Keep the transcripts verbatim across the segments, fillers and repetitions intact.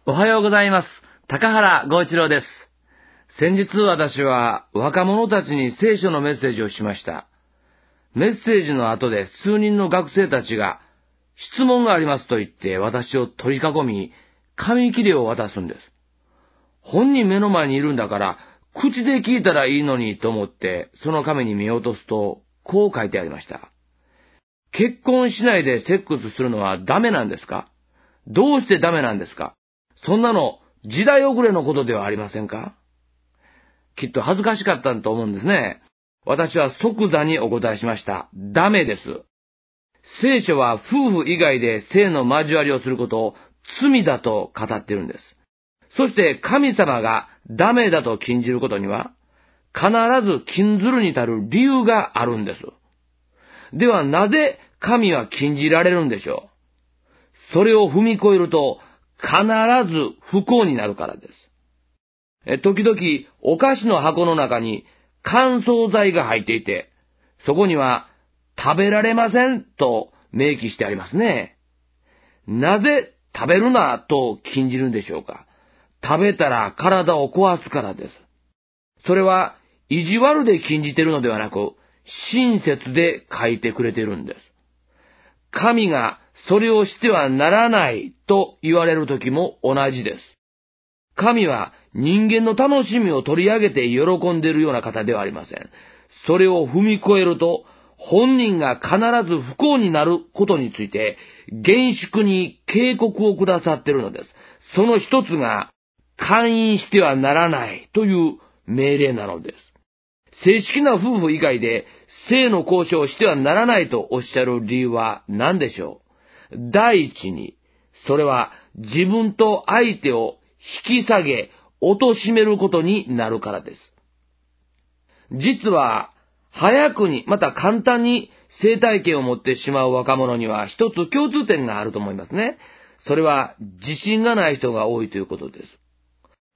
おはようございます。高原剛一郎です。先日私は若者たちに聖書のメッセージをしました。メッセージの後で数人の学生たちが質問がありますと言って私を取り囲み、紙切れを渡すんです。本人目の前にいるんだから口で聞いたらいいのにと思ってその紙に見落とすとこう書いてありました。結婚しないでセックスするのはダメなんですか？どうしてダメなんですか？そんなの時代遅れのことではありませんか？きっと恥ずかしかったと思うんですね。私は即座にお答えしました。ダメです。聖書は夫婦以外で性の交わりをすることを罪だと語っているんです。そして神様がダメだと禁じることには必ず禁ずるに足る理由があるんです。ではなぜ神は禁じられるんでしょう？それを踏み越えると必ず不幸になるからです。え、時々お菓子の箱の中に乾燥剤が入っていて、そこには食べられませんと明記してありますね。なぜ食べるなと禁じるんでしょうか？食べたら体を壊すからです。それは意地悪で禁じているのではなく、親切で書いてくれているんです。神がそれをしてはならないと言われる時も同じです。神は人間の楽しみを取り上げて喜んでいるような方ではありません。それを踏み越えると、本人が必ず不幸になることについて、厳粛に警告をくださっているのです。その一つが、姦淫してはならないという命令なのです。正式な夫婦以外で性の交渉をしてはならないとおっしゃる理由は何でしょう？第一に、それは自分と相手を引き下げ、貶めることになるからです。実は、早くに、また簡単に性体験を持ってしまう若者には一つ共通点があると思いますね。それは自信がない人が多いということです。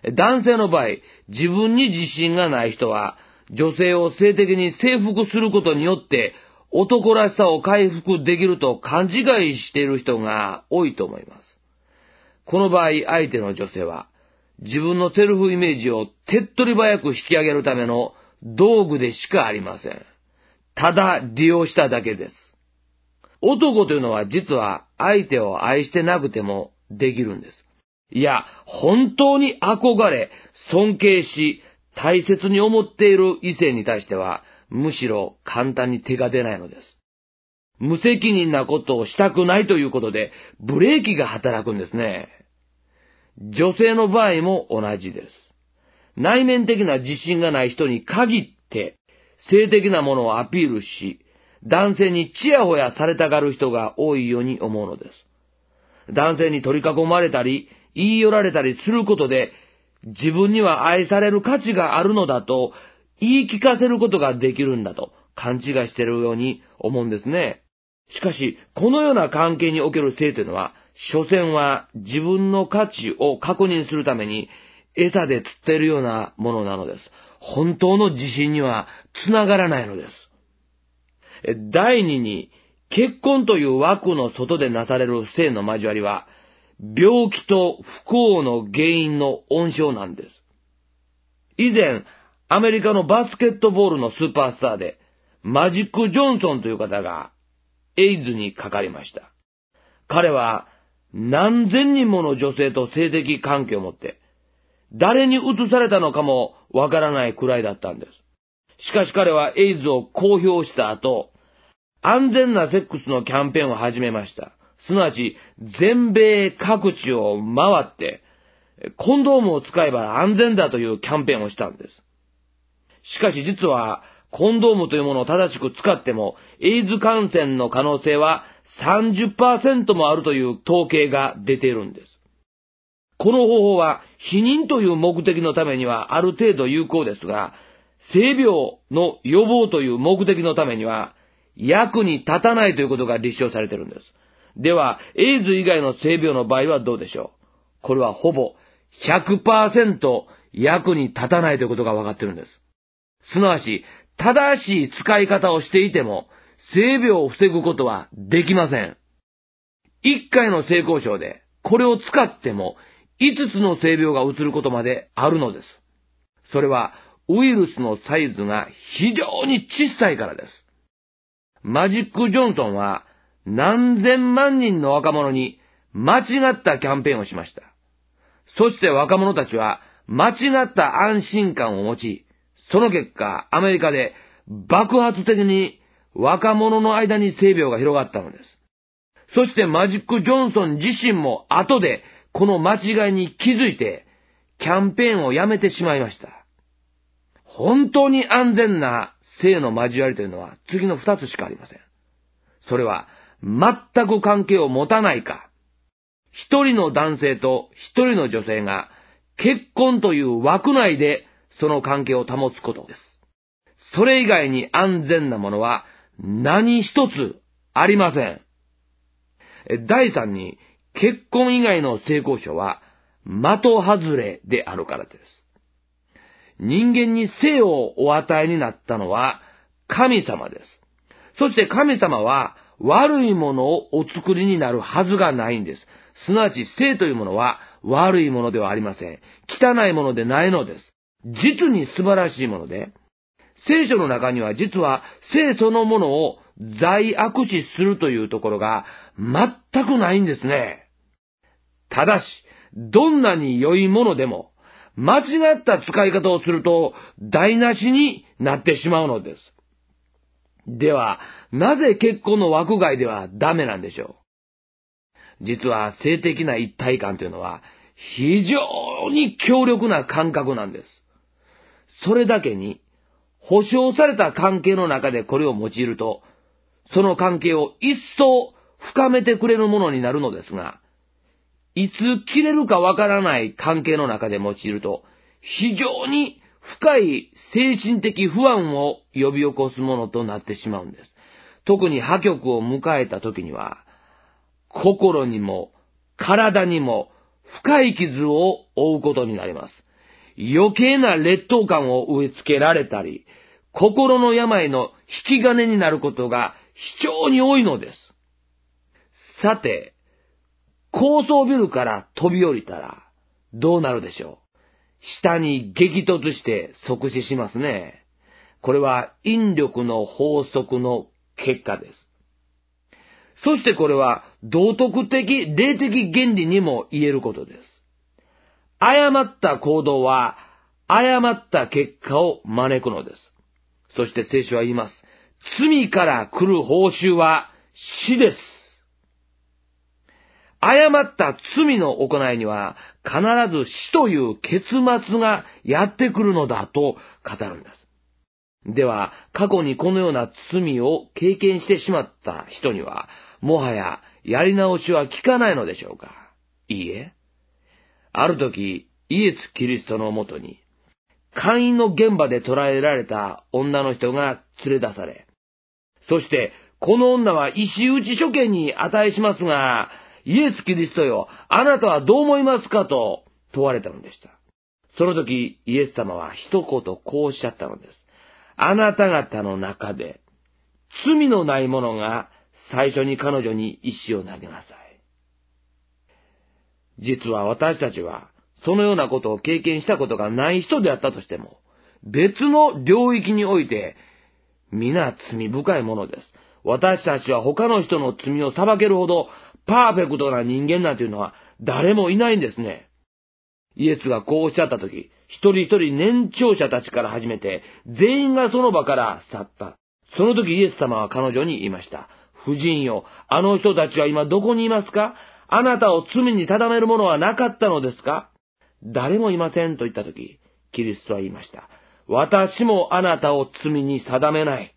男性の場合、自分に自信がない人は、女性を性的に征服することによって男らしさを回復できると勘違いしている人が多いと思います。この場合、相手の女性は自分のセルフイメージを手っ取り早く引き上げるための道具でしかありません。ただ利用しただけです。男というのは実は相手を愛してなくてもできるんです。いや、本当に憧れ、尊敬し、大切に思っている異性に対しては、むしろ簡単に手が出ないのです。無責任なことをしたくないということで、ブレーキが働くんですね。女性の場合も同じです。内面的な自信がない人に限って、性的なものをアピールし、男性にチヤホヤされたがる人が多いように思うのです。男性に取り囲まれたり、言い寄られたりすることで、自分には愛される価値があるのだと言い聞かせることができるんだと勘違いしているように思うんですね。しかし、このような関係における性というのは、所詮は自分の価値を確認するために餌で釣っているようなものなのです。本当の自信にはつながらないのです。第二に、結婚という枠の外でなされる性の交わりは、病気と不幸の原因の温床なんです。以前、アメリカのバスケットボールのスーパースターで、マジック・ジョンソンという方が、エイズにかかりました。彼は、何千人もの女性と性的関係を持って、誰に移されたのかもわからないくらいだったんです。しかし彼はエイズを公表した後、安全なセックスのキャンペーンを始めました。すなわち、全米各地を回って、コンドームを使えば安全だというキャンペーンをしたんです。しかし実は、コンドームというものを正しく使っても、エイズ感染の可能性は さんじゅっパーセント もあるという統計が出ているんです。この方法は、避妊という目的のためにはある程度有効ですが、性病の予防という目的のためには、役に立たないということが立証されているんです。では、エイズ以外の性病の場合はどうでしょう？これはほぼ ひゃくパーセント 役に立たないということが分かっているんです。すなわち、正しい使い方をしていても、性病を防ぐことはできません。一回の性交渉で、これを使っても、 いつつの性病がうつることまであるのです。それはウイルスのサイズが非常に小さいからです。マジック・ジョンソンは何千万人の若者に間違ったキャンペーンをしました。そして若者たちは間違った安心感を持ち、その結果アメリカで爆発的に若者の間に性病が広がったのです。そしてマジック・ジョンソン自身も後でこの間違いに気づいてキャンペーンをやめてしまいました。本当に安全な性の交わりというのは次の二つしかありません。それは全く関係を持たないか、一人の男性と一人の女性が結婚という枠内でその関係を保つことです。それ以外に安全なものは何一つありません。第三に、結婚以外の性交渉は的外れであるからです。人間に性をお与えになったのは神様です。そして神様は悪いものをお作りになるはずがないんです。すなわち性というものは悪いものではありません。汚いものでないのです。実に素晴らしいもので、聖書の中には実は性そのものを罪悪視するというところが全くないんですね。ただし、どんなに良いものでも間違った使い方をすると台無しになってしまうのです。では、なぜ結婚の枠外ではダメなんでしょう。実は性的な一体感というのは非常に強力な感覚なんです。それだけに保証された関係の中でこれを用いると、その関係を一層深めてくれるものになるのですが、いつ切れるかわからない関係の中で用いると、非常に深い精神的不安を呼び起こすものとなってしまうんです。特に破局を迎えた時には、心にも体にも深い傷を負うことになります。余計な劣等感を植え付けられたり、心の病の引き金になることが非常に多いのです。さて、高層ビルから飛び降りたらどうなるでしょう。下に激突して即死しますね。これは引力の法則の結果です。そしてこれは道徳的、霊的原理にも言えることです。誤った行動は誤った結果を招くのです。そして聖書は言います。罪から来る報酬は死です。誤った罪の行いには必ず死という結末がやってくるのだと語るんです。では、過去にこのような罪を経験してしまった人には、もはややり直しは効かないのでしょうか。いいえ。ある時、イエス・キリストのもとに、姦淫の現場で捕らえられた女の人が連れ出され、そして、この女は石打ち処刑に値しますが、イエス・キリストよ、あなたはどう思いますかと問われたのでした。その時、イエス様は一言こうおっしゃったのです。あなた方の中で、罪のない者が最初に彼女に石を投げなさい。実は私たちは、そのようなことを経験したことがない人であったとしても、別の領域において、皆罪深いものです。私たちは他の人の罪を裁けるほどパーフェクトな人間なんていうのは誰もいないんですね。イエスがこうおっしゃったとき、一人一人年長者たちから始めて、全員がその場から去った。その時イエス様は彼女に言いました。夫人よ、あの人たちは今どこにいますか？あなたを罪に定めるものはなかったのですか？誰もいませんと言ったとき、キリストは言いました。私もあなたを罪に定めない。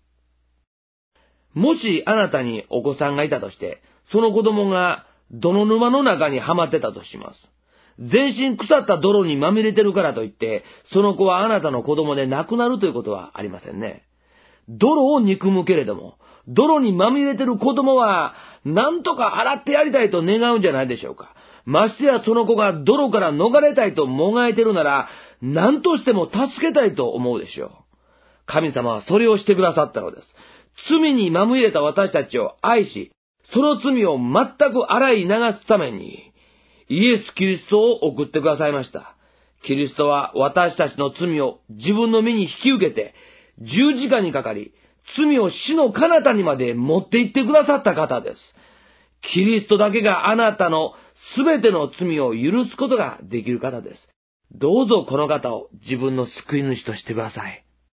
もしあなたにお子さんがいたとして、その子供が泥沼の中にはまってたとします。全身腐った泥にまみれてるからといって、その子はあなたの子供で亡くなるということはありませんね。泥を憎むけれども、泥にまみれてる子供は、なんとか洗ってやりたいと願うんじゃないでしょうか。ましてやその子が泥から逃れたいともがいてるなら、何としても助けたいと思うでしょう。神様はそれをしてくださったのです。罪にまみれた私たちを愛し、その罪を全く洗い流すために、 イエス・キリストを送ってくださいました。キリストは私たちの罪を自分の身に引き受けて、十字架にかかり、罪を死の彼方にまで持って行ってくださった方です。キリストだけがあなたのすべての罪を許すことができる方です。どうぞこの方を自分の救い主としてください。